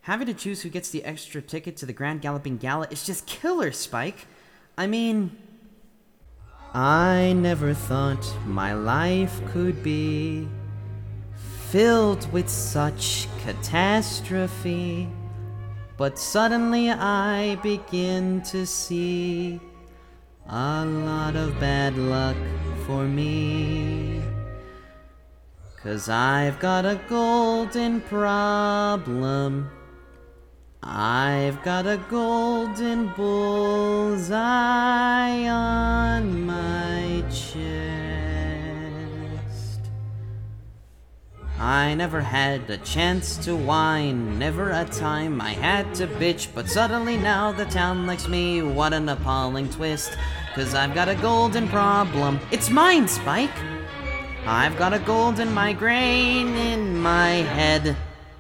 Having to choose who gets the extra ticket to the Grand Galloping Gala is just killer, Spike. I mean, I never thought my life could be filled with such catastrophe, but suddenly I begin to see a lot of bad luck for me. 'Cause I've got a golden problem. I've got a golden bullseye on my chest. I never had a chance to whine, never a time I had to bitch, but suddenly now the town likes me, what an appalling twist. 'Cause I've got a golden problem, it's mine, Spike. I've got a golden migraine in my head.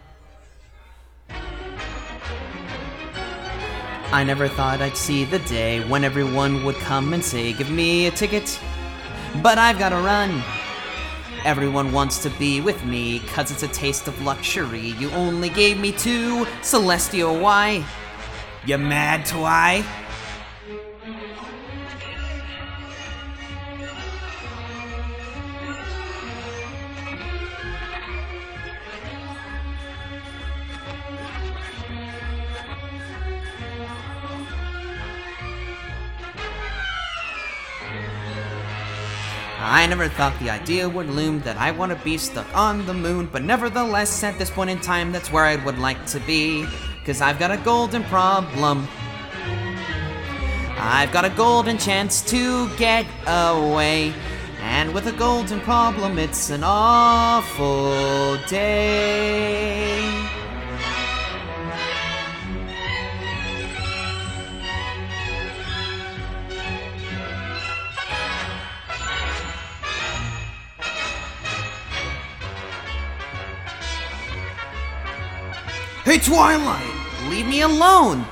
I never thought I'd see the day when everyone would come and say, give me a ticket, but I've gotta run. Everyone wants to be with me, 'cause it's a taste of luxury. You only gave me 2, Celestial, why? You mad twy? I never thought the idea would loom that I want to be stuck on the moon, but nevertheless, at this point in time, that's where I would like to be. 'Cause I've got a golden problem. I've got a golden chance to get away. And with a golden problem, it's an awful day. Hey, Twilight! Leave me alone!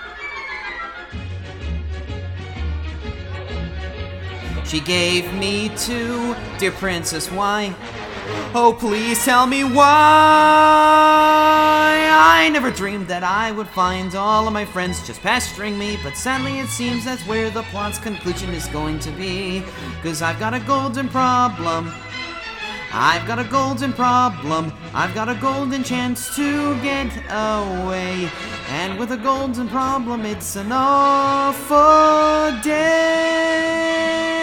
She gave me 2, dear princess, why? Oh, please tell me why! I never dreamed that I would find all of my friends just pestering me, but sadly it seems that's where the plot's conclusion is going to be. 'Cause I've got a golden problem. I've got a golden problem. I've got a golden chance to get away. And with a golden problem, it's an awful day.